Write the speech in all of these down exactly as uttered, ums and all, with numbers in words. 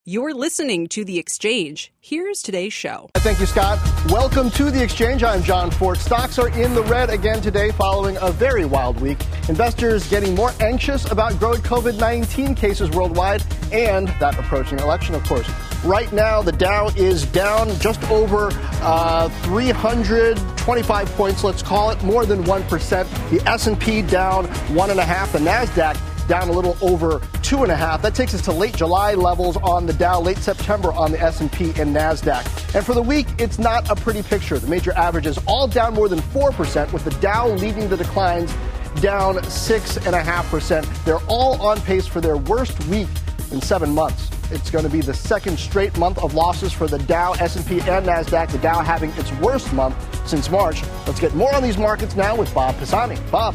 You're listening to The Exchange. Here's today's show. Thank you, Scott. Welcome to The Exchange. I'm John Fort. Stocks are in the red again today following a very wild week. Investors getting more anxious about growing covid nineteen cases worldwide and that approaching election, of course. Right now, the Dow is down just over uh, three hundred twenty-five points, let's call it, more than one percent. The S and P down one point five. The NASDAQ down a little over two point five. That takes us to late July levels on the Dow, late September on the S and P and NASDAQ. And for the week, it's not a pretty picture. The major averages all down more than four percent, with the Dow leading the declines down six point five percent. They're all on pace for their worst week in seven months. It's going to be the second straight month of losses for the Dow, S and P, and NASDAQ, the Dow having its worst month since March. Let's get more on these markets now with Bob Pisani. Bob.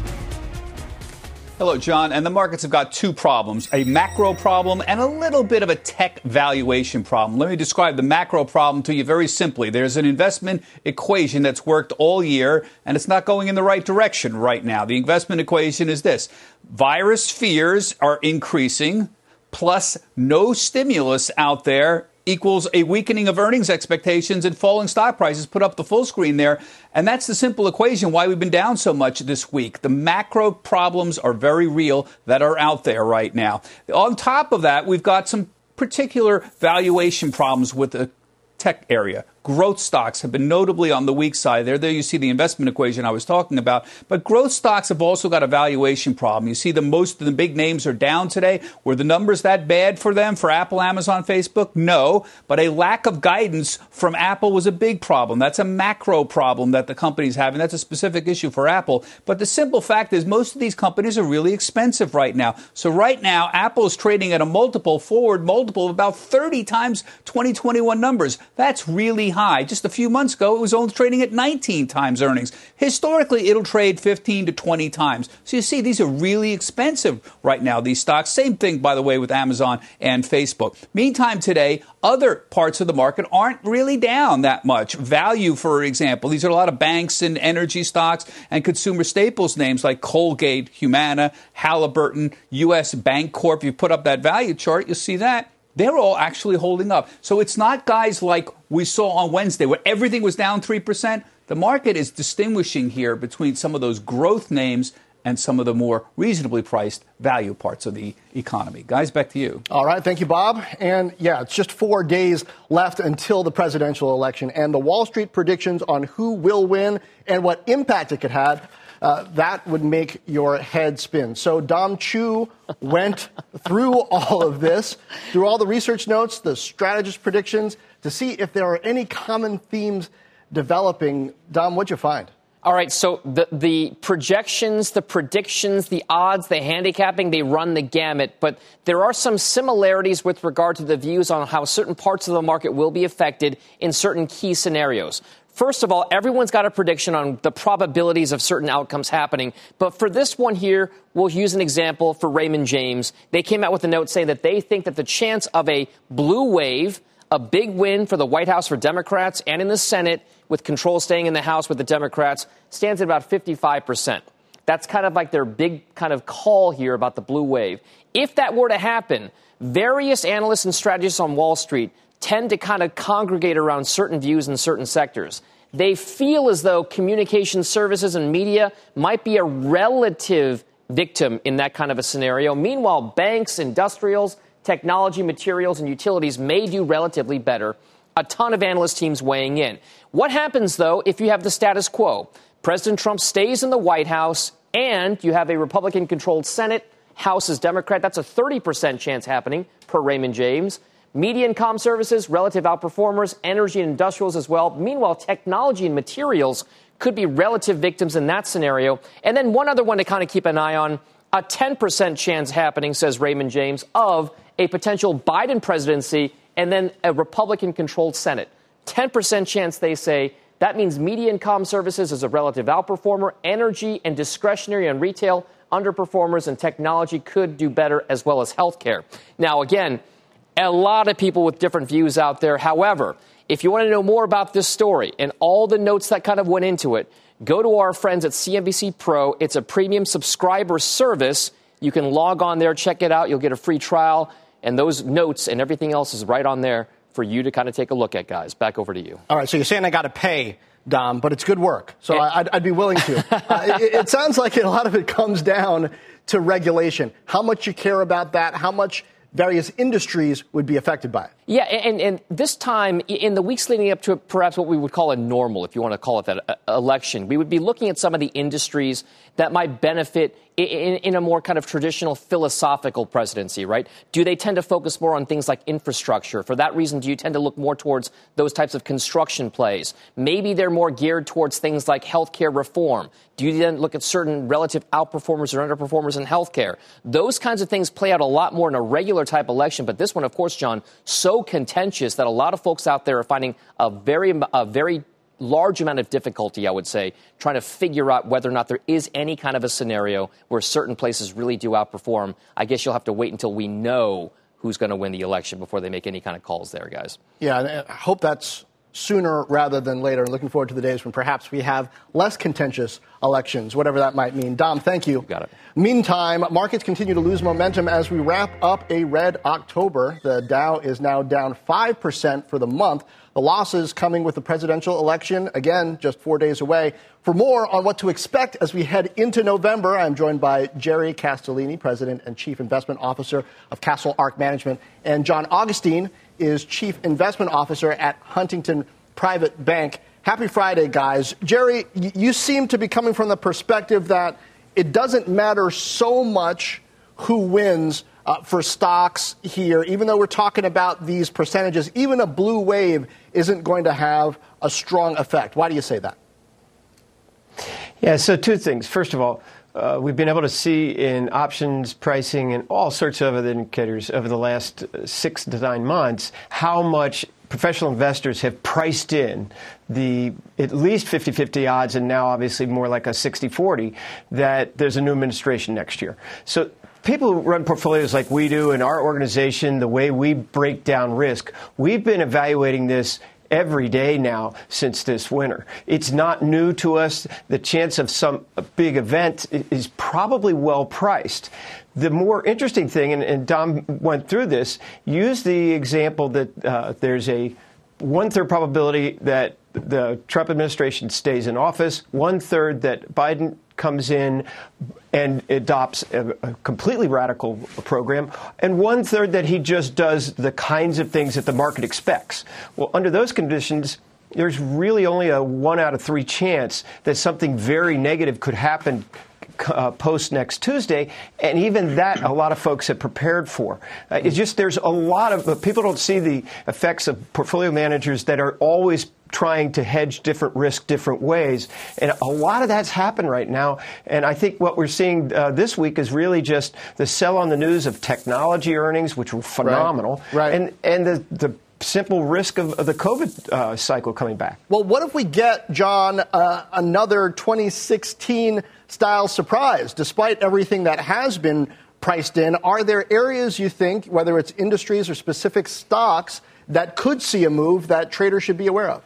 Hello, John. And the markets have got two problems, a macro problem and a little bit of a tech valuation problem. Let me describe the macro problem to you very simply. There's an investment equation that's worked all year, and it's not going in the right direction right now. The investment equation is this. Virus fears are increasing, plus no stimulus out there equals a weakening of earnings expectations and falling stock prices. Put up the full screen there. And that's the simple equation why we've been down so much this week. The macro problems are very real that are out there right now. On top of that, we've got some particular valuation problems with the tech area. Growth stocks have been notably on the weak side. There, there you see the investment equation I was talking about. But growth stocks have also got a valuation problem. You see the most of the big names are down today. Were the numbers that bad for them, for Apple, Amazon, Facebook? No. But a lack of guidance from Apple was a big problem. That's a macro problem that the company's having. That's a specific issue for Apple. But the simple fact is most of these companies are really expensive right now. So right now, Apple is trading at a multiple, forward multiple of about thirty times twenty twenty-one numbers. That's really high. High. Just a few months ago, it was only trading at nineteen times earnings. Historically, it'll trade fifteen to twenty times. So you see, these are really expensive right now, these stocks. Same thing, by the way, with Amazon and Facebook. Meantime, today, other parts of the market aren't really down that much. Value, for example, these are a lot of banks and energy stocks and consumer staples names like Colgate, Humana, Halliburton, U S Bank Corp. You put up that value chart, you'll see that. They're all actually holding up. So it's not guys like we saw on Wednesday where everything was down three percent. The market is distinguishing here between some of those growth names and some of the more reasonably priced value parts of the economy. Guys, back to you. All right. Thank you, Bob. And yeah, it's just four days left until the presidential election, and the Wall Street predictions on who will win and what impact it could have. Uh, that would make your head spin. So Dom Chu went through all of this, through all the research notes, the strategist predictions, to see if there are any common themes developing. Dom, what'd you find? All right, so the, the projections, the predictions, the odds, the handicapping, they run the gamut. But there are some similarities with regard to the views on how certain parts of the market will be affected in certain key scenarios. First of all, everyone's got a prediction on the probabilities of certain outcomes happening. But for this one here, we'll use an example for Raymond James. They came out with a note saying that they think that the chance of a blue wave, a big win for the White House for Democrats and in the Senate, with control staying in the House with the Democrats, stands at about fifty-five percent. That's kind of like their big kind of call here about the blue wave. If that were to happen, various analysts and strategists on Wall Street tend to kind of congregate around certain views in certain sectors. They feel as though communication services and media might be a relative victim in that kind of a scenario. Meanwhile, banks, industrials, technology, materials, and utilities may do relatively better. A ton of analyst teams weighing in. What happens, though, if you have the status quo? President Trump stays in the White House and you have a Republican-controlled Senate, House is Democrat. That's a thirty percent chance happening per Raymond James. Media and comm services, relative outperformers, energy and industrials as well. Meanwhile, technology and materials could be relative victims in that scenario. And then one other one to kind of keep an eye on, a ten percent chance happening, says Raymond James, of a potential Biden presidency and then a Republican-controlled Senate. ten percent chance, they say. That means media and comm services is a relative outperformer. Energy and discretionary and retail underperformers, and technology could do better, as well as healthcare. Now, again, a lot of people with different views out there. However, if you want to know more about this story and all the notes that kind of went into it, go to our friends at C N B C Pro. It's a premium subscriber service. You can log on there, check it out. You'll get a free trial. And those notes and everything else is right on there for you to kind of take a look at, guys. Back over to you. All right, so you're saying I got to pay, Dom, but it's good work, so yeah. I'd, I'd be willing to. uh, it, it sounds like a lot of it comes down to regulation. How much you care about that, how much various industries would be affected by it. Yeah, and, and this time, in the weeks leading up to perhaps what we would call a normal, if you want to call it that, uh, election, we would be looking at some of the industries that might benefit in, in a more kind of traditional philosophical presidency, right? Do they tend to focus more on things like infrastructure? For that reason, do you tend to look more towards those types of construction plays? Maybe they're more geared towards things like healthcare reform. Do you then look at certain relative outperformers or underperformers in healthcare? Those kinds of things play out a lot more in a regular type election. But this one, of course, John, so contentious that a lot of folks out there are finding a very, a very large amount of difficulty, I would say, trying to figure out whether or not there is any kind of a scenario where certain places really do outperform. I guess you'll have to wait until we know who's going to win the election before they make any kind of calls there, guys. Yeah, I hope that's sooner rather than later. Looking forward to the days when perhaps we have less contentious elections, whatever that might mean. Dom, thank you. Got it. Meantime, markets continue to lose momentum as we wrap up a red October. The Dow is now down five percent for the month. The losses coming with the presidential election, again, just four days away. For more on what to expect as we head into November, I'm joined by Jerry Castellini, President and Chief Investment Officer of Castle Ark Management, and John Augustine is Chief Investment Officer at Huntington Private Bank. Happy Friday, guys. Jerry, you seem to be coming from the perspective that it doesn't matter so much who wins uh, for stocks here. Even though we're talking about these percentages, even a blue wave isn't going to have a strong effect. Why do you say that? Yeah, so two things. First of all, Uh, we've been able to see in options pricing and all sorts of other indicators over the last six to nine months how much professional investors have priced in the at least fifty-fifty odds, and now obviously more like a sixty forty, that there's a new administration next year. So people who run portfolios like we do in our organization, the way we break down risk, we've been evaluating this every day now since this winter. It's not new to us. The chance of some big event is probably well priced. The more interesting thing, and, and Dom went through this, use the example that uh, there's a one-third probability that the Trump administration stays in office, one-third that Biden comes in and adopts a, a completely radical program, and one-third that he just does the kinds of things that the market expects. Well, under those conditions, there's really only a one out of three chance that something very negative could happen Uh, post next Tuesday, and even that a lot of folks have prepared for. Uh, it's just there's a lot of uh, people don't see the effects of portfolio managers that are always trying to hedge different risk different ways, and a lot of that's happened right now. And I think what we're seeing uh, this week is really just the sell on the news of technology earnings, which were phenomenal, right, right. and and the the simple risk of, of the COVID uh, cycle coming back. Well, what if we get, John, uh, another twenty sixteen style surprise? Despite everything that has been priced in, are there areas you think, whether it's industries or specific stocks, that could see a move that traders should be aware of?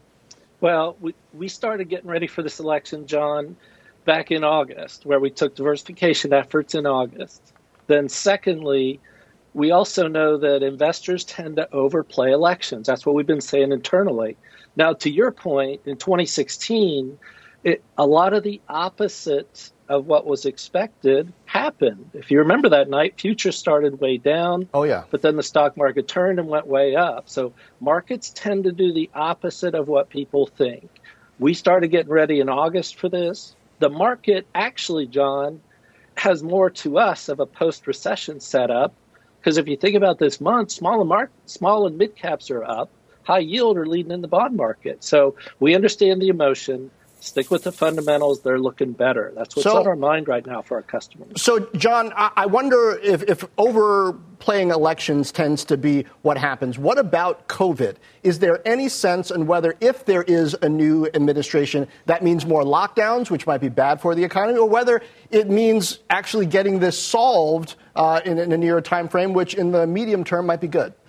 Well, we, we started getting ready for this election, John, back in August, where we took diversification efforts in August. Then secondly, we also know that investors tend to overplay elections. That's what we've been saying internally. Now, to your point, in twenty sixteen, it, a lot of the opposite of what was expected happened. If you remember that night, futures started way down. Oh, yeah. But then the stock market turned and went way up. So markets tend to do the opposite of what people think. We started getting ready in August for this. The market actually, John, has more to us of a post-recession setup. Because if you think about this month, small and, mar- small and mid caps are up. High yield are leading in the bond market. So we understand the emotion. Stick with the fundamentals. They're looking better. That's what's so, on our mind right now for our customers. So, John, I wonder if, if overplaying elections tends to be what happens. What about COVID? Is there any sense on whether if there is a new administration, that means more lockdowns, which might be bad for the economy, or whether it means actually getting this solved uh, in, in a nearer time frame, which in the medium term might be good?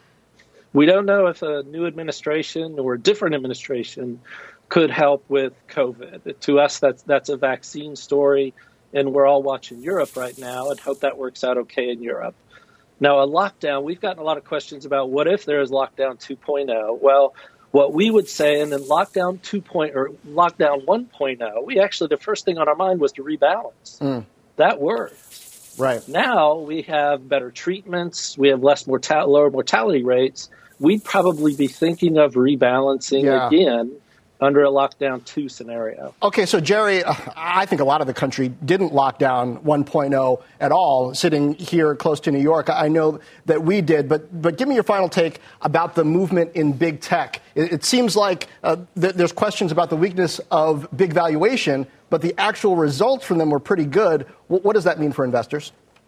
We don't know if a new administration or a different administration could help with COVID. To us, that's that's a vaccine story, and we're all watching Europe right now and hope that works out okay in Europe. Now, a lockdown, we've gotten a lot of questions about what if there is lockdown two point oh. Well, what we would say, and then lockdown two point or lockdown one point oh, we actually, the first thing on our mind was to rebalance. Mm. That worked. Right. Now we have better treatments. We have less mortal- lower mortality rates. We'd probably be thinking of rebalancing yeah. again under a lockdown two scenario. Okay, so Jerry, uh, I think a lot of the country didn't lock down one point oh at all. Sitting here close to New York, I know that we did. But but give me your final take about the movement in big tech. It, it seems like uh, th- there's questions about the weakness of big valuation, but the actual results from them were pretty good. W- what does that mean for investors?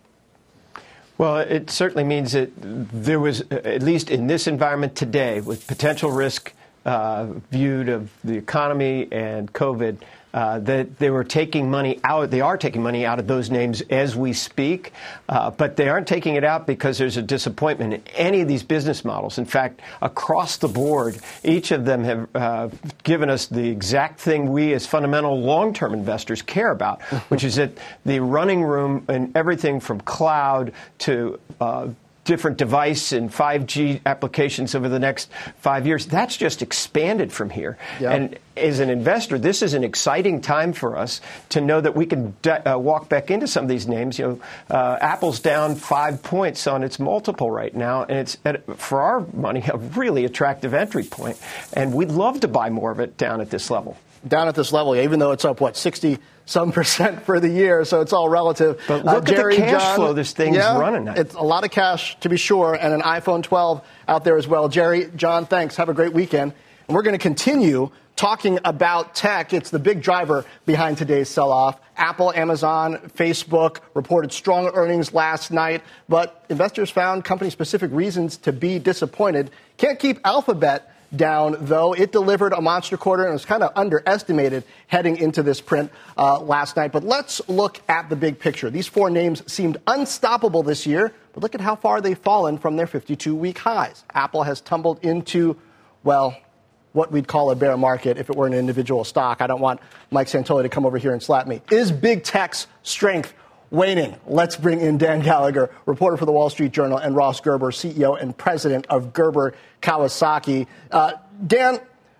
Well, it certainly means that there was, at least in this environment today, with potential risk uh, viewed of the economy and COVID, uh, that they were taking money out. They are taking money out of those names as we speak, uh, but they aren't taking it out because there's a disappointment in any of these business models. In fact, across the board, each of them have uh, given us the exact thing we as fundamental long-term investors care about, which is that the running room and everything from cloud to uh, different device and five G applications over the next five years, that's just expanded from here. Yep. And as an investor, this is an exciting time for us to know that we can de- uh, walk back into some of these names. You know, uh, Apple's down five points on its multiple right now, and it's, at, for our money, a really attractive entry point. And we'd love to buy more of it down at this level. Down at this level, even though it's up, what, sixty some percent for the year, so it's all relative. But look uh, Jerry, at the cash John, flow this thing's yeah, running at. It's a lot of cash, to be sure, and an iPhone twelve out there as well. Jerry, John, thanks. Have a great weekend. And we're going to continue talking about tech. It's the big driver behind today's sell-off. Apple, Amazon, Facebook reported strong earnings last night, but investors found company-specific reasons to be disappointed. Can't keep Alphabet down, though. It delivered a monster quarter and was kind of underestimated heading into this print uh, last night. But let's look at the big picture. These four names seemed unstoppable this year, but look at how far they've fallen from their fifty-two-week highs. Apple has tumbled into, well, what we'd call a bear market if it were an individual stock. I don't want Mike Santoli to come over here and slap me. Is big tech's strength waning? Let's bring in Dan Gallagher, reporter for the Wall Street Journal, and Ross Gerber, C E O and president of Gerber Kawasaki. Uh, Dan,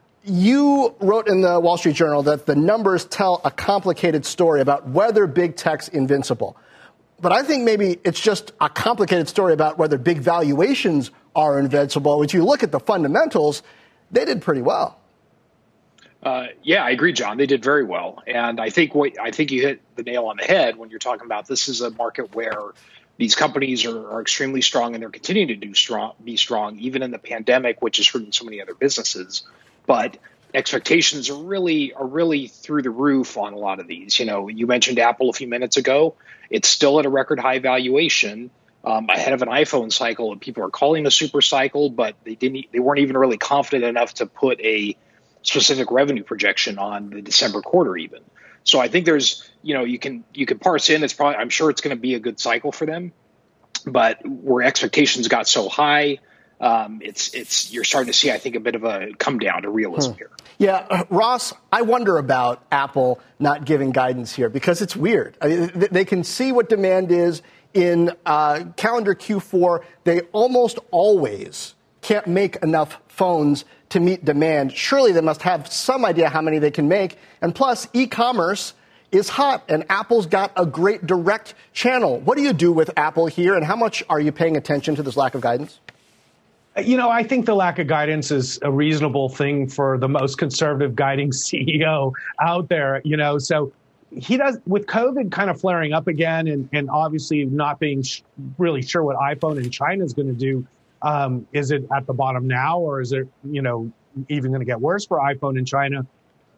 you wrote in the Wall Street Journal that the numbers tell a complicated story about whether big tech's invincible. But I think maybe it's just a complicated story about whether big valuations are invincible. If you look at the fundamentals, they did pretty well. Uh, yeah, I agree, John. They did very well. And I think what I think you hit the nail on the head when you're talking about this is a market where these companies are, are extremely strong and they're continuing to do strong, be strong, even in the pandemic, which is hurting so many other businesses. But expectations are really are really through the roof on a lot of these. You know, you mentioned Apple a few minutes ago. It's still at a record high valuation, um, ahead of an iPhone cycle that people are calling a super cycle, but they didn't. They weren't even really confident enough to put a specific revenue projection on the December quarter even. So I think there's, you know, you can you can parse in. It's probably I'm sure it's going to be a good cycle for them, but where expectations got so high, um, it's it's you're starting to see, I think, a bit of a come down to realism hmm. here. Yeah, uh, Ross, I wonder about Apple not giving guidance here because it's weird. I mean, th- they can see what demand is in uh, calendar Q four. They almost always can't make enough phones to meet demand. Surely they must have some idea how many they can make. And plus, e-commerce is hot, and Apple's got a great direct channel. What do you do with Apple here, and how much are you paying attention to this lack of guidance? You know, I think the lack of guidance is a reasonable thing for the most conservative guiding C E O out there, you know. So he does, with COVID kind of flaring up again and, and obviously not being sh- really sure what iPhone in China is going to do. Um, is it at the bottom now, or is it, you know, even going to get worse for iPhone in China?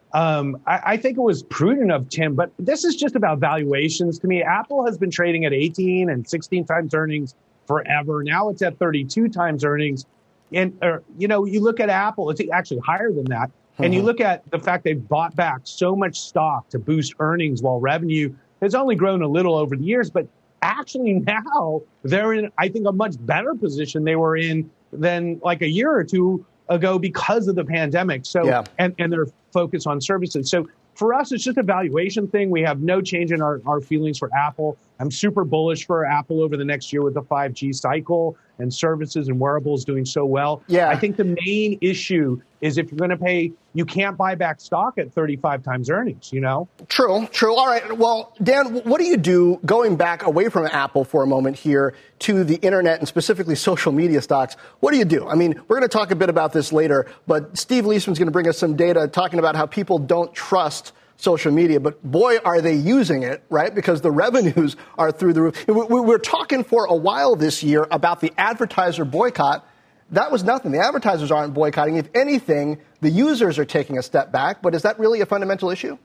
Um, I, I think it was prudent of Tim, but this is just about valuations to me. Apple has been trading at eighteen and sixteen times earnings forever. Now it's at thirty-two times earnings. And, or, you know, you look at Apple, it's actually higher than that. Mm-hmm. And you look at the fact they've bought back so much stock to boost earnings while revenue has only grown a little over the years. But actually now they're in, I think, a much better position they were in than like a year or two ago because of the pandemic. So, yeah. and, and their focus on services. So for us, it's just a valuation thing. We have no change in our, our feelings for Apple. I'm super bullish for Apple over the next year with the five G cycle and services and wearables doing so well. Yeah. I think the main issue is if you're going to pay, you can't buy back stock at thirty-five times earnings, you know? True, true. All right. Well, Dan, what do you do going back away from Apple for a moment here to the internet and specifically social media stocks? What do you do? I mean, we're going to talk a bit about this later, but Steve Leisman's going to bring us some data talking about how people don't trust social media, but boy, are they using it, right? Because the revenues are through the roof. We were talking for a while this year about the advertiser boycott. That was nothing. The advertisers aren't boycotting. If anything, the users are taking a step back. But is that really a fundamental issue?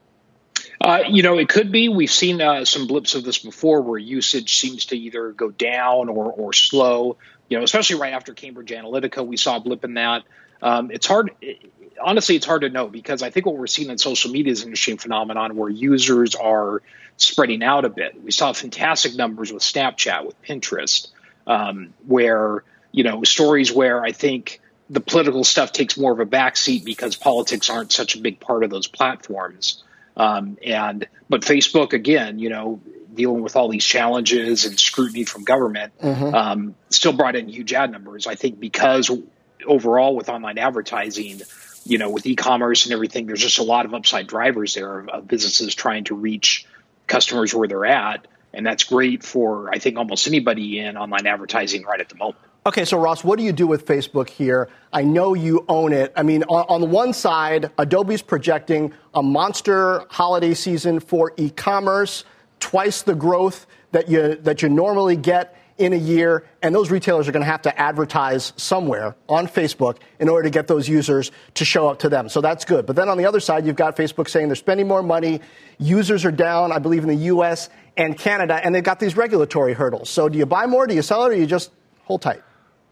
Uh, you know, it could be. We've seen uh, some blips of this before where usage seems to either go down or, or slow, you know, especially right after Cambridge Analytica, we saw a blip in that. Um, it's hard. Honestly, it's hard to know because I think what we're seeing in social media is an interesting phenomenon where users are spreading out a bit. We saw fantastic numbers with Snapchat, with Pinterest, um, where, you know, stories where I think the political stuff takes more of a backseat because politics aren't such a big part of those platforms. Um, and but Facebook, again, you know, dealing with all these challenges and scrutiny from government, mm-hmm. um, still brought in huge ad numbers. I think because overall with online advertising, you know, with e-commerce and everything, there's just a lot of upside drivers there of, of businesses trying to reach customers where they're at. And that's great for, I think, almost anybody in online advertising right at the moment. Okay, so Ross, what do you do with Facebook here? I know you own it. I mean, on, on the one side, Adobe's projecting a monster holiday season for e-commerce, twice the growth that you that you normally get in a year, and those retailers are going to have to advertise somewhere on Facebook in order to get those users to show up to them. So that's good. But then on the other side, you've got Facebook saying they're spending more money. Users are down, I believe, in the U S and Canada, and they've got these regulatory hurdles. So do you buy more, do you sell it, or do you just hold tight?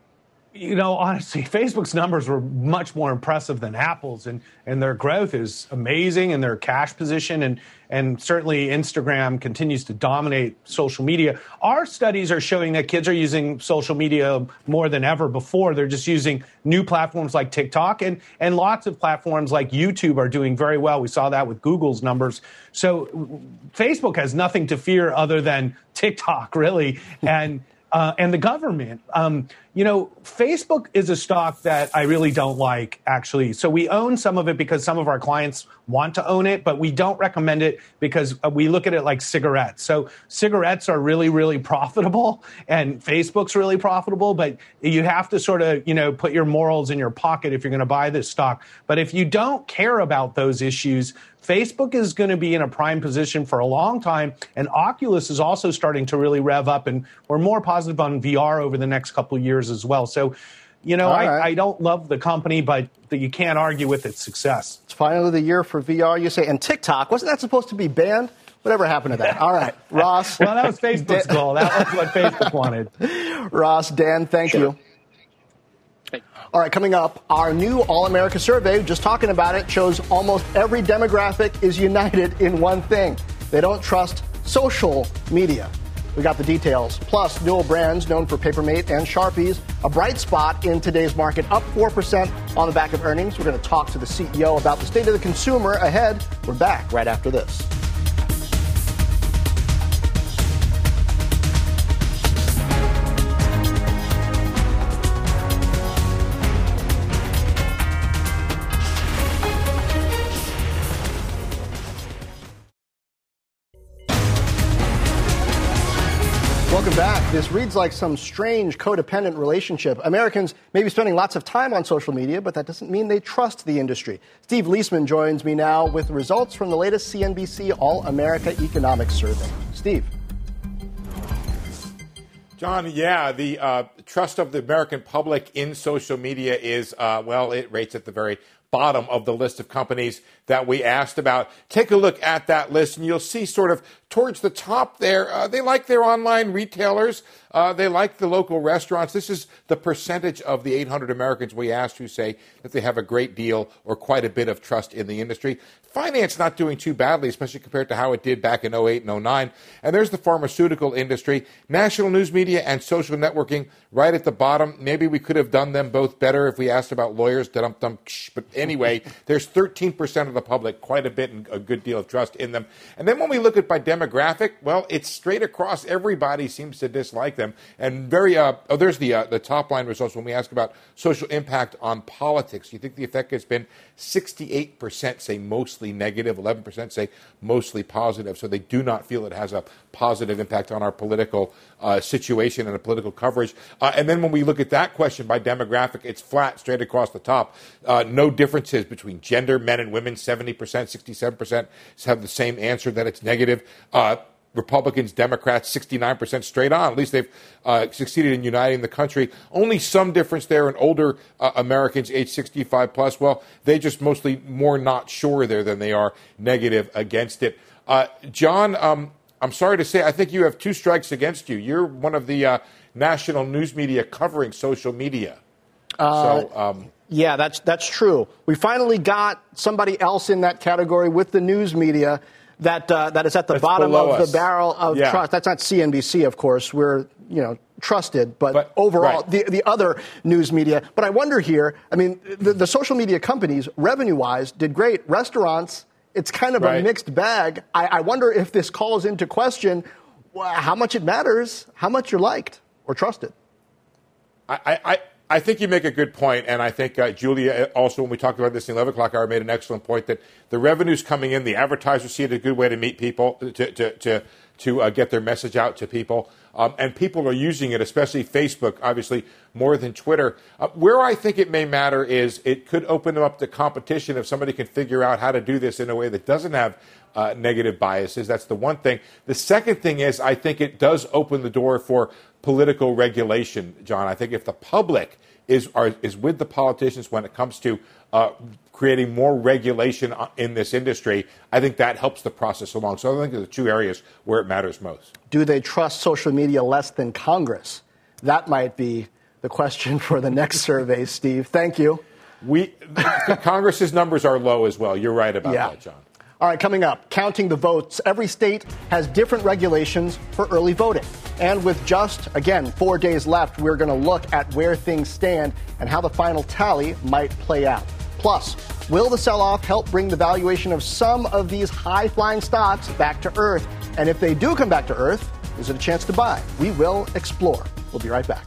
You know, honestly, Facebook's numbers were much more impressive than Apple's, and, and their growth is amazing, and their cash position, and, and certainly Instagram continues to dominate social media. Our studies are showing that kids are using social media more than ever before. They're just using new platforms like TikTok, and, and lots of platforms like YouTube are doing very well. We saw that with Google's numbers. So Facebook has nothing to fear other than TikTok, really, and Uh, and the government. Um, you know, Facebook is a stock that I really don't like, actually. So we own some of it because some of our clients want to own it, but we don't recommend it because we look at it like cigarettes. So cigarettes are really, really profitable, and Facebook's really profitable, but you have to sort of, you know, put your morals in your pocket if you're going to buy this stock. But if you don't care about those issues, Facebook is going to be in a prime position for a long time, and Oculus is also starting to really rev up, and we're more positive on V R over the next couple of years as well. So, you know, I, right. I don't love the company, but you can't argue with its success. It's finally the year for V R, you say. And TikTok, wasn't that supposed to be banned? Whatever happened to that? All right, Ross. Well, that was Facebook's goal. That was what Facebook wanted. Ross, Dan, thank sure. you. All right, coming up, our new All-America survey, just talking about it, shows almost every demographic is united in one thing. They don't trust social media. We got the details. Plus, Newell Brands, known for Papermate and Sharpies, a bright spot in today's market, up four percent on the back of earnings. We're going to talk to the C E O about the state of the consumer ahead. We're back right after this. Welcome back. This reads like some strange codependent relationship. Americans may be spending lots of time on social media, but that doesn't mean they trust the industry. Steve Leisman joins me now with results from the latest C N B C All-America Economic Survey. Steve. John, yeah, the uh, trust of the American public in social media is, uh, well, it rates at the very bottom of the list of companies that we asked about. Take a look at that list, and you'll see sort of towards the top there, uh, they like their online retailers. Uh, they like the local restaurants. This is the percentage of the eight hundred Americans we asked who say that they have a great deal or quite a bit of trust in the industry. Finance not doing too badly, especially compared to how it did back in oh eight and oh nine. And there's the pharmaceutical industry. National news media and social networking right at the bottom. Maybe we could have done them both better if we asked about lawyers, but anyway. There's thirteen percent of the public, quite a bit and a good deal of trust in them. And then when we look at by demographic, well, it's straight across. Everybody seems to dislike them. And very, uh, oh, there's the uh, the top line results when we ask about social impact on politics. You think the effect has been sixty-eight percent say mostly negative, eleven percent say mostly positive. So they do not feel it has a positive impact on our political uh, situation and a political coverage. Uh, and then when we look at that question by demographic, it's flat straight across the top. Uh, no differences between gender, men and women, seventy percent, sixty-seven percent have the same answer that it's negative. Uh, Republicans, Democrats, sixty-nine percent straight on. At least they've uh, succeeded in uniting the country. Only some difference there in older uh, Americans, age sixty-five plus. Well, they just mostly more not sure there than they are negative against it. Uh, John, um, I'm sorry to say, I think you have two strikes against you. You're one of the uh, national news media covering social media. Uh, so, um, yeah, that's that's true. We finally got somebody else in that category with the news media that uh, that is at the That's bottom of us. the barrel of yeah. trust. That's not C N B C, of course. We're, you know, trusted, but, but overall, right. the, the other news media. But I wonder here, I mean, the, the social media companies, revenue-wise, did great. Restaurants, it's kind of right. a mixed bag. I, I wonder if this calls into question how much it matters, how much you're liked or trusted. I, I, I think you make a good point, and I think uh, Julia also, when we talked about this in the eleven o'clock hour, made an excellent point that the revenue's coming in, the advertisers see it as a good way to meet people, to to to, to uh, get their message out to people, um, and people are using it, especially Facebook, obviously, more than Twitter. Uh, where I think it may matter is it could open them up to competition if somebody can figure out how to do this in a way that doesn't have uh, negative biases. That's the one thing. The second thing is I think it does open the door for political regulation, John. I think if the public is are, is with the politicians when it comes to uh, creating more regulation in this industry, I think that helps the process along. So I think there are two areas where it matters most. Do they trust social media less than Congress? That might be the question for the next survey, Steve. Thank you. We Congress's numbers are low as well. You're right about yeah. that, John. All right, coming up, counting the votes. Every state has different regulations for early voting. And with just, again, four days left, we're going to look at where things stand and how the final tally might play out. Plus, will the sell-off help bring the valuation of some of these high-flying stocks back to earth? And if they do come back to earth, is it a chance to buy? We will explore. We'll be right back.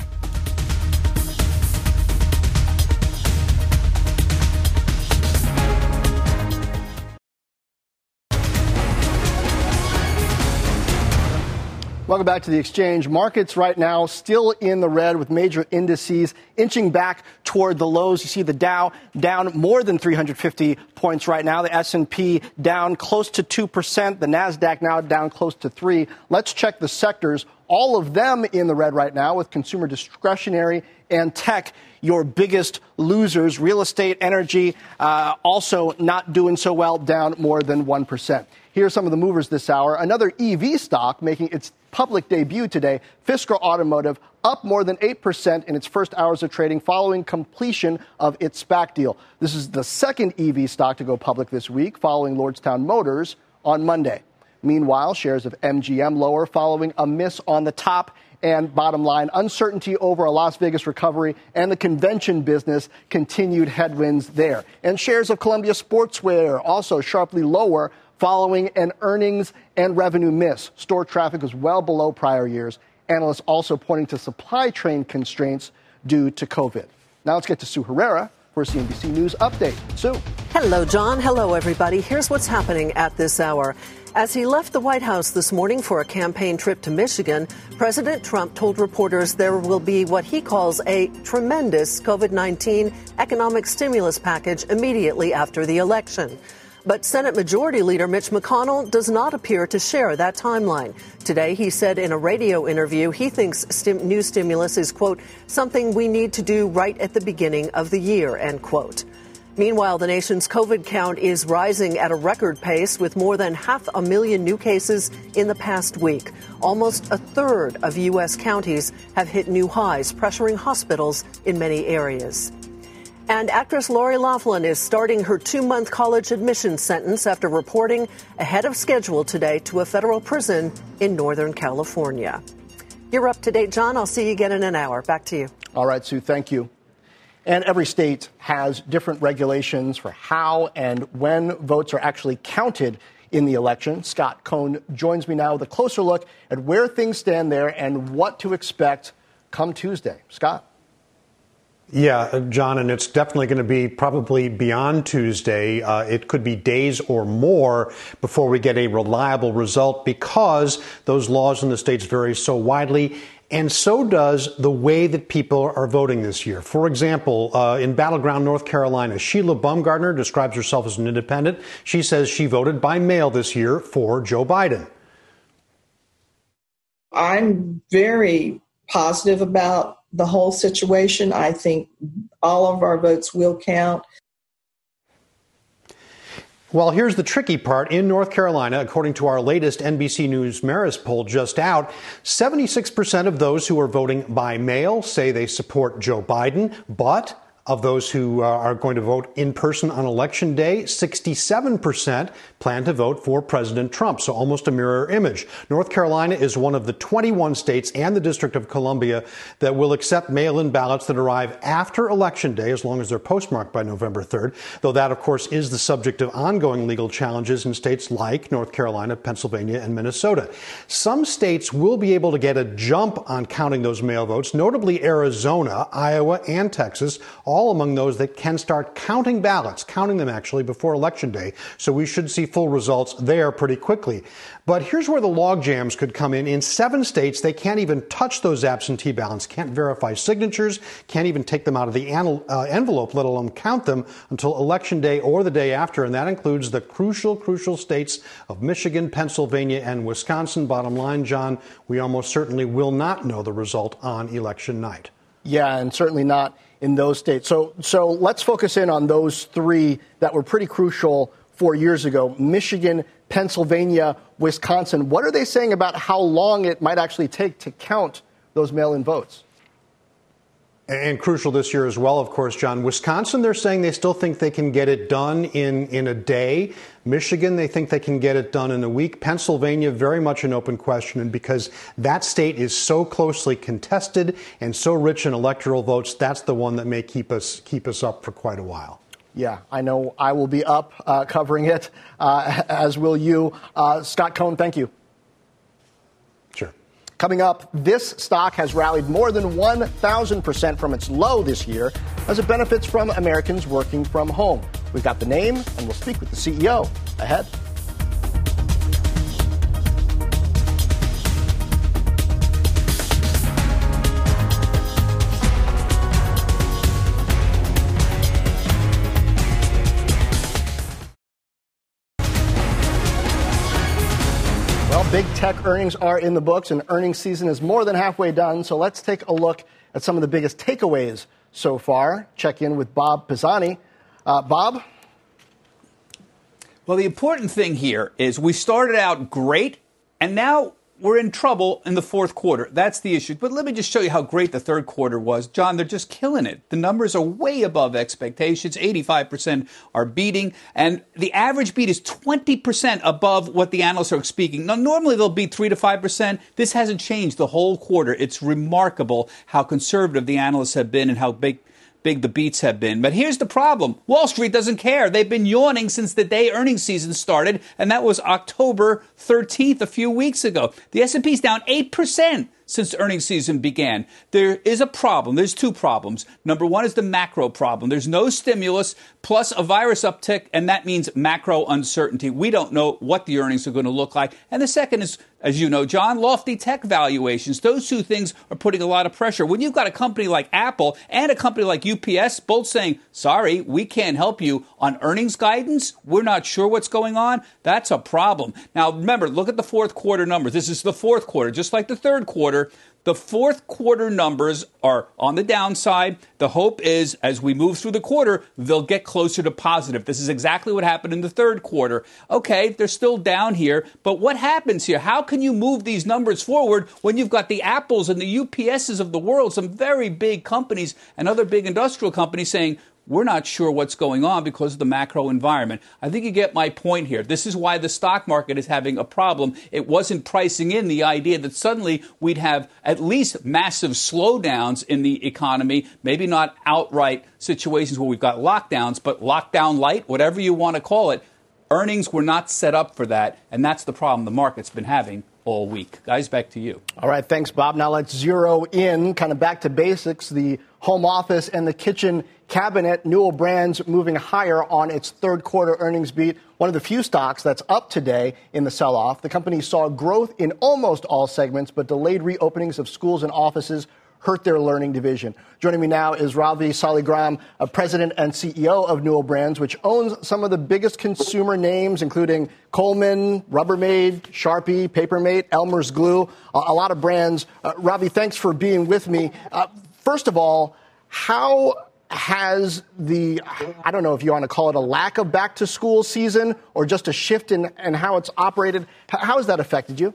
Welcome back to the exchange. Markets right now still in the red with major indices inching back toward the lows. You see the Dow down more than three hundred fifty points right now. The S and P down close to two percent. The NASDAQ now down close to three. Let's check the sectors. All of them in the red right now with consumer discretionary and tech, your biggest losers. Real estate, energy, uh, also not doing so well, down more than one percent. Here are some of the movers this hour. Another E V stock making its public debut today, Fisker Automotive, up more than eight percent in its first hours of trading following completion of its SPAC deal. This is the second E V stock to go public this week, following Lordstown Motors on Monday. Meanwhile, shares of M G M lower following a miss on the top and bottom line. Uncertainty over a Las Vegas recovery and the convention business continued headwinds there. And shares of Columbia Sportswear also sharply lower following an earnings and revenue miss. Store traffic was well below prior years. Analysts also pointing to supply chain constraints due to COVID. Now let's get to Sue Herrera for a C N B C News update. Sue. Hello, John. Hello, everybody. Here's what's happening at this hour. As he left the White House this morning for a campaign trip to Michigan, President Trump told reporters there will be what he calls a tremendous COVID nineteen economic stimulus package immediately after the election. But Senate Majority Leader Mitch McConnell does not appear to share that timeline. Today, he said in a radio interview he thinks stim- new stimulus is, quote, something we need to do right at the beginning of the year, end quote. Meanwhile, the nation's COVID count is rising at a record pace with more than half a million new cases in the past week. Almost a third of U S counties have hit new highs, pressuring hospitals in many areas. And actress Lori Loughlin is starting her two-month college admission sentence after reporting ahead of schedule today to a federal prison in Northern California. You're up to date, John. I'll see you again in an hour. Back to you. All right, Sue, thank you. And every state has different regulations for how and when votes are actually counted in the election. Scott Cohn joins me now with a closer look at where things stand there and what to expect come Tuesday. Scott? Yeah, John, and it's definitely going to be probably beyond Tuesday. Uh, it could be days or more before we get a reliable result because those laws in the states vary so widely. And so does the way that people are voting this year. For example, uh, in battleground North Carolina, Sheila Baumgartner describes herself as an independent. She says she voted by mail this year for Joe Biden. I'm very positive about the whole situation. I think all of our votes will count. Well, here's the tricky part. In North Carolina, according to our latest N B C News Marist poll just out, seventy-six percent of those who are voting by mail say they support Joe Biden, but of those who uh, are going to vote in person on Election Day, sixty-seven percent plan to vote for President Trump, so almost a mirror image. North Carolina is one of the twenty-one states and the District of Columbia that will accept mail-in ballots that arrive after Election Day, as long as they're postmarked by November third, though that, of course, is the subject of ongoing legal challenges in states like North Carolina, Pennsylvania, and Minnesota. Some states will be able to get a jump on counting those mail votes, notably Arizona, Iowa, and Texas, all among those that can start counting ballots, counting them actually before Election Day. So we should see full results there pretty quickly. But here's where the log jams could come in. In seven states, they can't even touch those absentee ballots, can't verify signatures, can't even take them out of the an- uh, envelope, let alone count them until Election Day or the day after. And that includes the crucial, crucial states of Michigan, Pennsylvania, and Wisconsin. Bottom line, John, we almost certainly will not know the result on election night. Yeah, and certainly not in those states. So so let's focus in on those three that were pretty crucial four years ago: Michigan, Pennsylvania, Wisconsin. What are they saying about how long it might actually take to count those mail-in votes? And crucial this year as well, of course, John. Wisconsin, they're saying they still think they can get it done in, in a day. Michigan, they think they can get it done in a week. Pennsylvania, very much an open question. And because that state is so closely contested and so rich in electoral votes, that's the one that may keep us keep us up for quite a while. Yeah, I know I will be up uh, covering it, uh, as will you. Uh, Scott Cohn, thank you. Sure. Coming up, this stock has rallied more than one thousand percent from its low this year as it benefits from Americans working from home. We've got the name, and we'll speak with the C E O ahead. Big tech earnings are in the books, and earnings season is more than halfway done. So let's take a look at some of the biggest takeaways so far. Check in with Bob Pisani. Uh, Bob? Well, the important thing here is we started out great, and now we're in trouble in the fourth quarter. That's the issue. But let me just show you how great the third quarter was. John, they're just killing it. The numbers are way above expectations. eighty-five percent are beating. And the average beat is twenty percent above what the analysts are speaking. Now, normally they'll beat three to five percent. This hasn't changed the whole quarter. It's remarkable how conservative the analysts have been and how big big the beats have been. But here's the problem. Wall Street doesn't care. They've been yawning since the day earnings season started, and that was October thirteenth, a few weeks ago. The S and P's down eight percent since earnings season began. There is a problem. There's two problems. Number one is the macro problem. There's no stimulus plus a virus uptick, and that means macro uncertainty. We don't know what the earnings are going to look like. And the second is, as you know, John, lofty tech valuations. Those two things are putting a lot of pressure. When you've got a company like Apple and a company like U P S both saying, sorry, we can't help you on earnings guidance, we're not sure what's going on, that's a problem. Now, remember, look at the fourth quarter numbers. This is the fourth quarter, just like the third quarter. The fourth quarter numbers are on the downside. The hope is, as we move through the quarter, they'll get closer to positive. This is exactly what happened in the third quarter. Okay, they're still down here, but what happens here? How can you move these numbers forward when you've got the Apples and the U P S's of the world, some very big companies and other big industrial companies saying, we're not sure what's going on because of the macro environment. I think you get my point here. This is why the stock market is having a problem. It wasn't pricing in the idea that suddenly we'd have at least massive slowdowns in the economy, maybe not outright situations where we've got lockdowns, but lockdown light, whatever you want to call it. Earnings were not set up for that, and that's the problem the market's been having all week. Guys, back to you. All right, thanks, Bob. Now let's zero in, kind of back to basics, the home office and the kitchen cabinet. Newell Brands moving higher on its third quarter earnings beat, one of the few stocks that's up today in the sell-off. The company saw growth in almost all segments, but delayed reopenings of schools and offices hurt their learning division. Joining me now is Ravi Saligram, a president and C E O of Newell Brands, which owns some of the biggest consumer names, including Coleman, Rubbermaid, Sharpie, Papermate, Elmer's Glue, a, a lot of brands. Uh, Ravi, thanks for being with me. Uh, first of all, how has the, I don't know if you want to call it a lack of back-to-school season or just a shift in, in how it's operated, how has that affected you?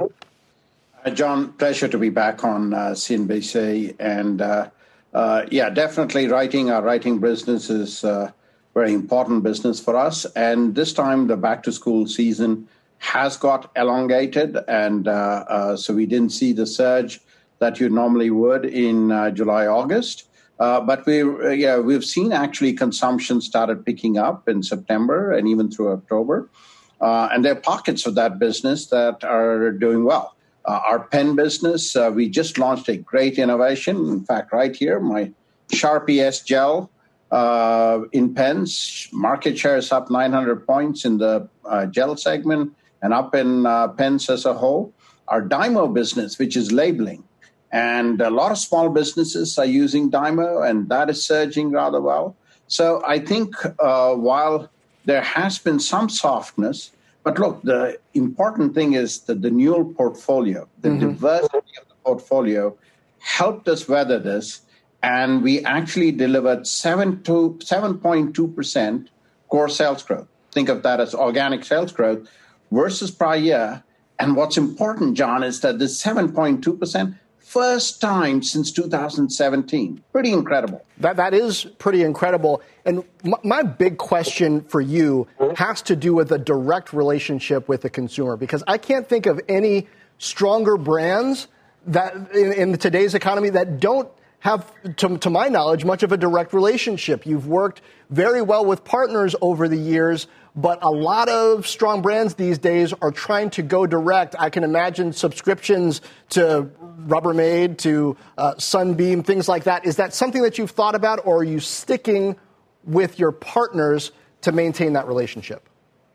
Uh, John, pleasure to be back on uh, C N B C. And, uh, uh, yeah, definitely writing, our writing business is a very important business for us. And this time the back-to-school season has got elongated. And uh, uh, so we didn't see the surge that you normally would in uh, July, August. Uh, but we, uh, yeah, we've seen actually consumption started picking up in September and even through October. Uh, and there are pockets of that business that are doing well. Uh, our pen business, uh, we just launched a great innovation. In fact, right here, my Sharpie S Gel uh, in pens. Market share is up nine hundred points in the uh, gel segment and up in uh, pens as a whole. Our Dymo business, which is labeling. And a lot of small businesses are using Dymo, and that is surging rather well. So I think uh, while there has been some softness, but look, the important thing is that the Newell portfolio, the mm-hmm. diversity of the portfolio helped us weather this. And we actually delivered seven to seven point two percent core sales growth. Think of that as organic sales growth versus prior year. And what's important, John, is that the seven point two percent, first time since two thousand seventeen. Pretty incredible. That That is pretty incredible. And my, my big question for you has to do with a direct relationship with the consumer, because I can't think of any stronger brands that in, in today's economy that don't have, to, to my knowledge, much of a direct relationship. You've worked very well with partners over the years, but a lot of strong brands these days are trying to go direct. I can imagine subscriptions to Rubbermaid, to uh, Sunbeam, things like that. Is that something that you've thought about, or are you sticking with your partners to maintain that relationship?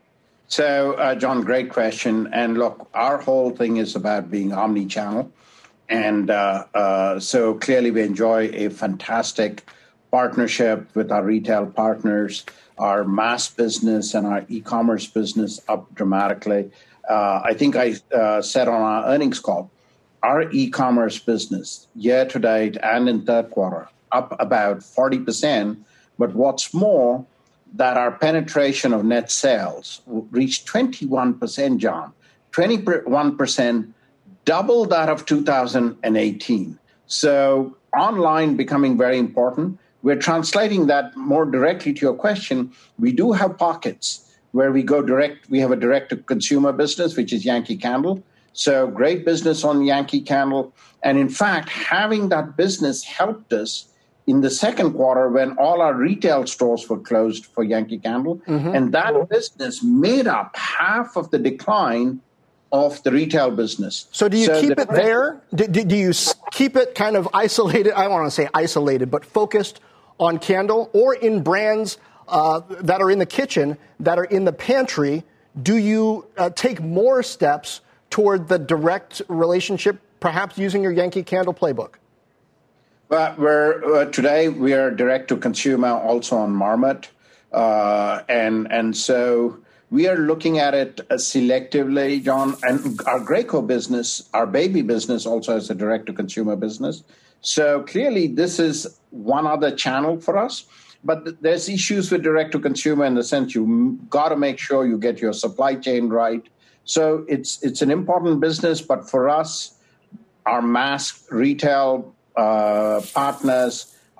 So, uh, John, great question. And look, our whole thing is about being omni-channel. And uh, uh, so clearly we enjoy a fantastic partnership with our retail partners, our mass business and our e-commerce business up dramatically. Uh, I think I uh, said on our earnings call, our e-commerce business year to date and in third quarter up about forty percent. But what's more, that our penetration of net sales reached twenty-one percent, John, twenty-one percent, double that of two thousand eighteen. So online becoming very important. We're translating that more directly to your question. We do have pockets where we go direct. We have a direct-to-consumer business, which is Yankee Candle. So great business on Yankee Candle. And in fact, having that business helped us in the second quarter when all our retail stores were closed for Yankee Candle. Mm-hmm. And that business made up half of the decline of the retail business. So do you so keep the, it there? Do, do you keep it kind of isolated? I don't want to say isolated, but focused on Candle, or in brands uh, that are in the kitchen, that are in the pantry? Do you uh, take more steps toward the direct relationship, perhaps using your Yankee Candle playbook? Well, we're, uh, today we are direct to consumer also on Marmot. Uh, and, and so we are looking at it uh, selectively, John. And our Graco business, our baby business also is a direct to consumer business. So clearly this is one other channel for us. But th- there's issues with direct to consumer in the sense you got to make sure you get your supply chain right. So it's it's an important business, but for us, our mass retail uh, partners,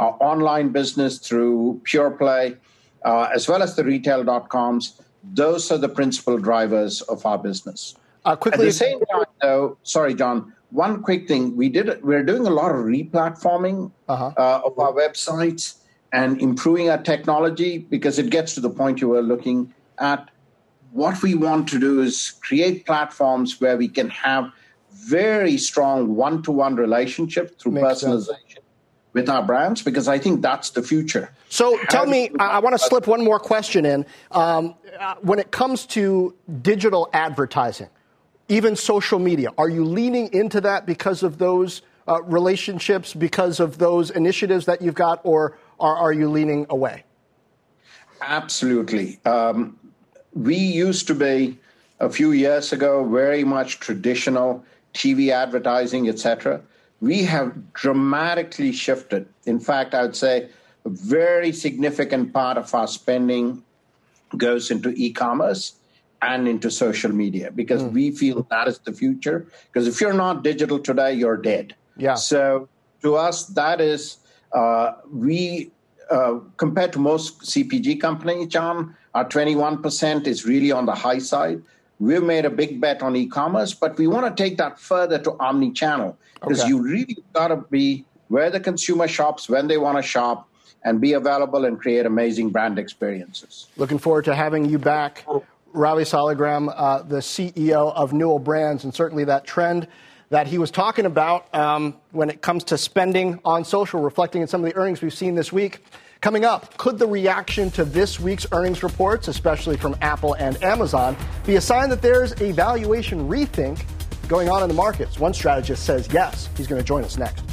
our online business through Pure Play, uh, as well as the retail dot coms. Those are the principal drivers of our business. Uh, quickly, at the same time, though, sorry, John, one quick thing. We did, we're doing a lot of replatforming uh-huh. uh, of our websites and improving our technology, because it gets to the point you were looking at. What we want to do is create platforms where we can have very strong one-to-one relationship through Makes personalization sense. With our brands, because I think that's the future. So tell me, I want to slip one more question in. Um, uh, when it comes to digital advertising, even social media, are you leaning into that because of those uh, relationships, because of those initiatives that you've got, or are, are you leaning away? Absolutely. Um, we used to be, a few years ago, very much traditional T V advertising, et cetera. We have dramatically shifted. In fact, I would say a very significant part of our spending goes into e-commerce and into social media, because mm. we feel that is the future. Because if you're not digital today, you're dead. Yeah. So to us, that is, uh, we, uh, compared to most C P G companies, John, our twenty-one percent is really on the high side. We've made a big bet on e-commerce, but we want to take that further to omni-channel, because okay. you really got to be where the consumer shops, when they want to shop, and be available and create amazing brand experiences. Looking forward to having you back, Ravi Saligram, uh, the C E O of Newell Brands, and certainly that trend that he was talking about um, when it comes to spending on social, reflecting in some of the earnings we've seen this week. Coming up, could the reaction to this week's earnings reports, especially from Apple and Amazon, be a sign that there's a valuation rethink going on in the markets? One strategist says yes. He's going to join us next.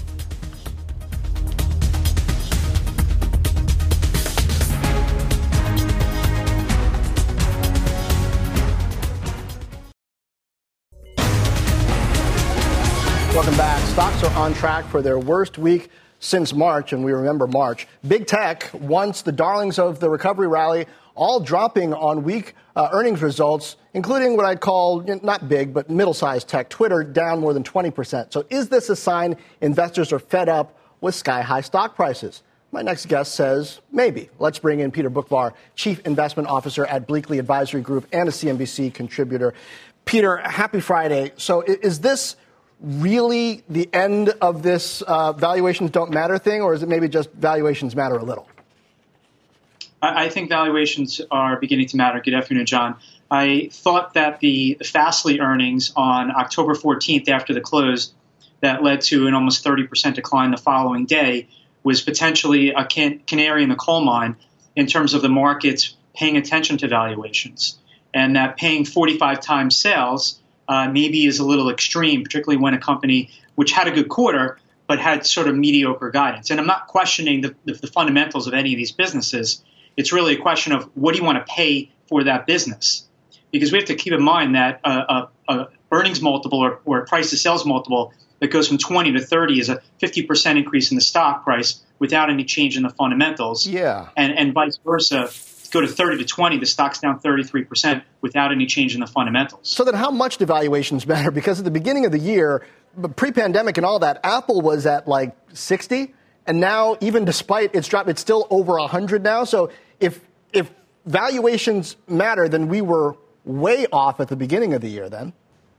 Welcome back. Stocks are on track for their worst week since March, and we remember March. Big tech, once the darlings of the recovery rally, all dropping on weak uh, earnings results, including what I'd call, not big, but middle-sized tech. Twitter down more than twenty percent. So is this a sign investors are fed up with sky-high stock prices? My next guest says maybe. Let's bring in Peter Boockvar, Chief Investment Officer at Bleakley Advisory Group and a C N B C contributor. Peter, happy Friday. So is this really the end of this uh, valuations don't matter thing, or is it maybe just valuations matter a little? I think valuations are beginning to matter. Good afternoon, John. I thought that the Fastly earnings on October fourteenth after the close that led to an almost thirty percent decline the following day was potentially a can- canary in the coal mine in terms of the markets paying attention to valuations, and that paying forty-five times sales Uh, maybe is a little extreme, particularly when a company which had a good quarter but had sort of mediocre guidance. And I'm not questioning the, the, the fundamentals of any of these businesses. It's really a question of what do you want to pay for that business? Because we have to keep in mind that a, a, a earnings multiple or, or a price to sales multiple that goes from twenty to thirty is a fifty percent increase in the stock price without any change in the fundamentals. Yeah. And, and vice versa. Go to thirty to twenty, the stock's down thirty-three percent without any change in the fundamentals. So then how much do valuations matter? Because at the beginning of the year, pre-pandemic and all that, Apple was at like sixty, and now even despite its drop, it's still over one hundred now. So if if valuations matter, then we were way off at the beginning of the year then.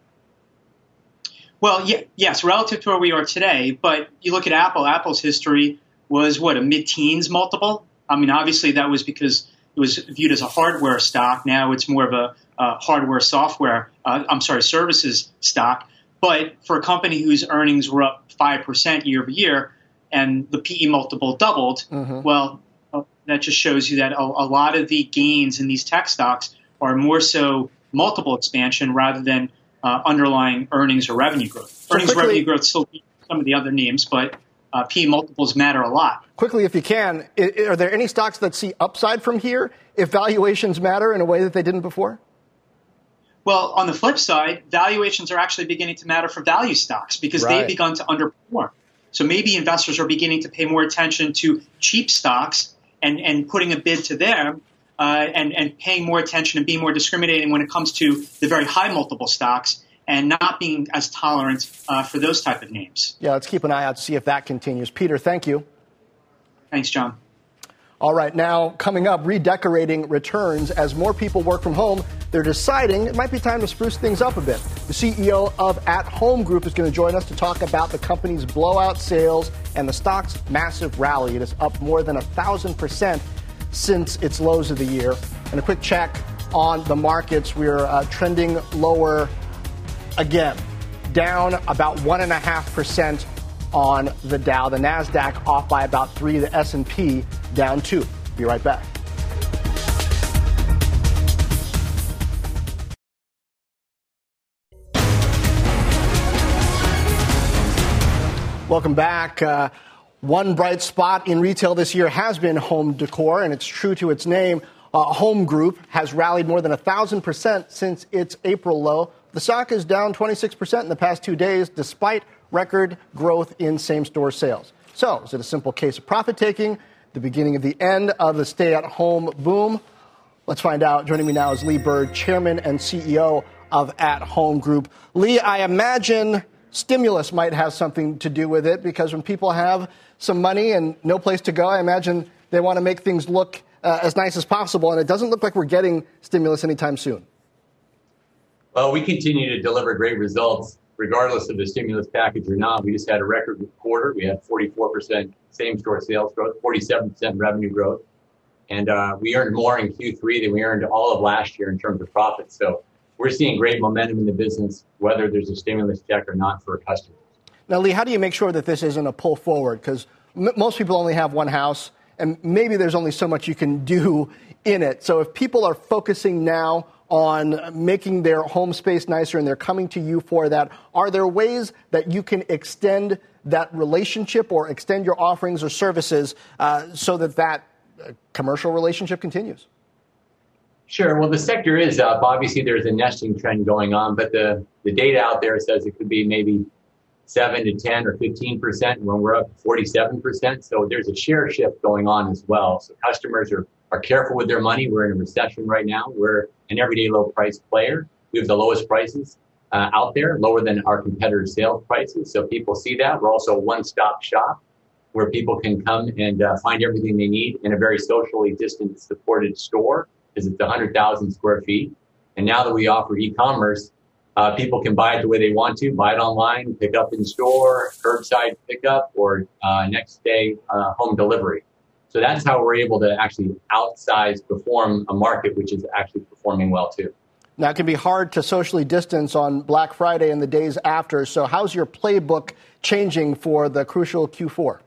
Well, yeah, yes, relative to where we are today. But you look at Apple, Apple's history was, what, a mid-teens multiple? I mean, obviously that was because it was viewed as a hardware stock. Now it's more of a uh, hardware software, uh, I'm sorry, services stock. But for a company whose earnings were up five percent year over year and the P E multiple doubled, mm-hmm. well, uh, that just shows you that a, a lot of the gains in these tech stocks are more so multiple expansion rather than uh, underlying earnings or revenue growth. So earnings quickly, revenue growth still beats some of the other names, but Uh, P E multiples matter a lot. Quickly, if you can, are there any stocks that see upside from here if valuations matter in a way that they didn't before? Well, on the flip side, valuations are actually beginning to matter for value stocks because right. they've begun to underperform. So maybe investors are beginning to pay more attention to cheap stocks and, and putting a bid to them uh, and, and paying more attention and being more discriminating when it comes to the very high multiple stocks and not being as tolerant uh, for those type of names. Yeah, let's keep an eye out to see if that continues. Peter, thank you. Thanks, John. All right, now coming up, redecorating returns. As more people work from home, they're deciding it might be time to spruce things up a bit. The C E O of At Home Group is going to join us to talk about the company's blowout sales and the stock's massive rally. It is up more than one thousand percent since its lows of the year. And a quick check on the markets. We're uh, trending lower again, down about one point five percent on the Dow. The NASDAQ off by about three. The S and P down two. Be right back. Welcome back. Uh, one bright spot in retail this year has been home decor, and it's true to its name. Uh, Home Group has rallied more than one thousand percent since its April low. The stock is down twenty-six percent in the past two days, despite record growth in same-store sales. So, is it a simple case of profit-taking, the beginning of the end of the stay-at-home boom? Let's find out. Joining me now is Lee Bird, Chairman and C E O of At Home Group. Lee, I imagine stimulus might have something to do with it, because when people have some money and no place to go, I imagine they want to make things look uh, as nice as possible, and it doesn't look like we're getting stimulus anytime soon. Well, we continue to deliver great results, regardless of the stimulus package or not. We just had a record quarter. We had forty-four percent same-store sales growth, forty-seven percent revenue growth. And uh, we earned more in Q three than we earned all of last year in terms of profits. So we're seeing great momentum in the business, whether there's a stimulus check or not for customers. Now, Lee, how do you make sure that this isn't a pull forward? Because m- most people only have one house, and maybe there's only so much you can do in it. So if people are focusing now on making their home space nicer and they're coming to you for that, are there ways that you can extend that relationship or extend your offerings or services uh, so that that uh, commercial relationship continues? Sure. Well, the sector is up. Obviously, there's a nesting trend going on, but the, the data out there says it could be maybe seven to ten or fifteen percent when we're up forty-seven percent. So there's a share shift going on as well. So customers are, are careful with their money. We're in a recession right now. We're an everyday low price player. We have the lowest prices uh, out there, lower than our competitors' sales prices. So people see that. We're also a one-stop shop where people can come and uh, find everything they need in a very socially distant supported store, because it's one hundred thousand square feet. And now that we offer e-commerce, uh, people can buy it the way they want to, buy it online, pick up in store, curbside pickup, or uh, next day uh, home delivery. So that's how we're able to actually outsize perform a market which is actually performing well too. Now, it can be hard to socially distance on Black Friday and the days after. So how's your playbook changing for the crucial Q four?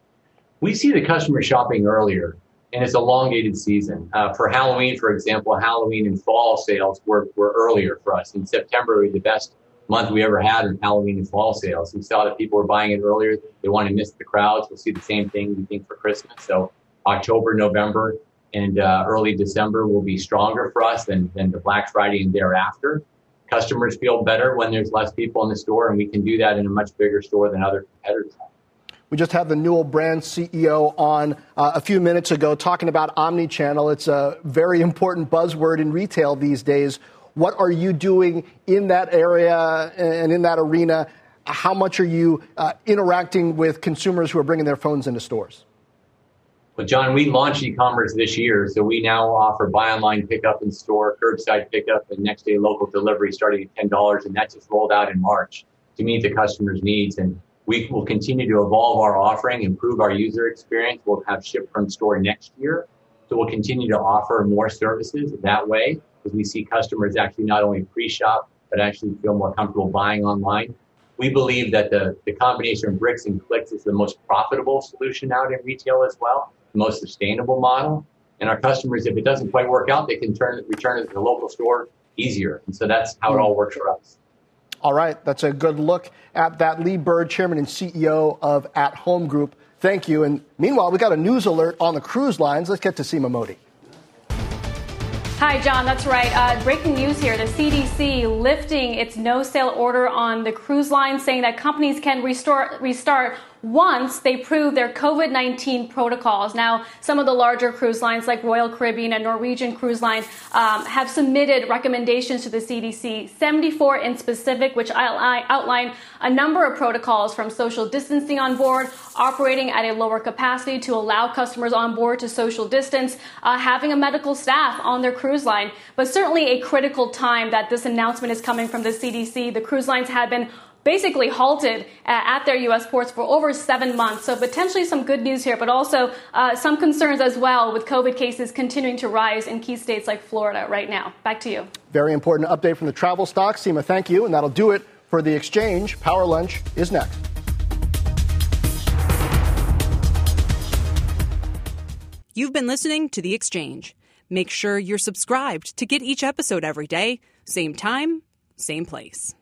We see the customer shopping earlier, and it's a elongated season. Uh, for Halloween, for example, Halloween and fall sales were, were earlier for us. In September, was the best month we ever had in Halloween and fall sales. We saw that people were buying it earlier. They want to miss the crowds. We'll see the same thing, we think, for Christmas. So October, November, and uh, early December will be stronger for us than, than the Black Friday and thereafter. Customers feel better when there's less people in the store, and we can do that in a much bigger store than other competitors have. We just had the Newell Brands C E O on uh, a few minutes ago talking about omnichannel. It's a very important buzzword in retail these days. What are you doing in that area and in that arena? How much are you uh, interacting with consumers who are bringing their phones into stores? Well, John, we launched e-commerce this year, so we now offer buy online, pick up in store, curbside pickup, and next day local delivery starting at ten dollars, and that just rolled out in March to meet the customer's needs. And we will continue to evolve our offering, improve our user experience. We'll have ship from store next year. So we'll continue to offer more services that way, because we see customers actually not only pre-shop, but actually feel more comfortable buying online. We believe that the, the combination of bricks and clicks is the most profitable solution out in retail as well, the most sustainable model. And our customers, if it doesn't quite work out, they can turn return it to the local store easier. And so that's how it all works for us. All right. That's a good look at that. Lee Bird, Chairman and C E O of At Home Group. Thank you. And meanwhile, we got a news alert on the cruise lines. Let's get to Seema Modi. Hi, John. That's right. Uh, breaking news here. The C D C lifting its no-sail order on the cruise line, saying that companies can restore, restart once they prove their COVID nineteen protocols. Now, some of the larger cruise lines like Royal Caribbean and Norwegian Cruise Line um, have submitted recommendations to the C D C, seventy-four in specific, which outline a number of protocols from social distancing on board, operating at a lower capacity to allow customers on board to social distance, uh, having a medical staff on their cruise line. But certainly a critical time that this announcement is coming from the C D C. The cruise lines have been basically halted at their U S ports for over seven months. So potentially some good news here, but also uh, some concerns as well with COVID cases continuing to rise in key states like Florida right now. Back to you. Very important update from the travel stocks. Seema, thank you. And that'll do it for The Exchange. Power Lunch is next. You've been listening to The Exchange. Make sure you're subscribed to get each episode every day. Same time, same place.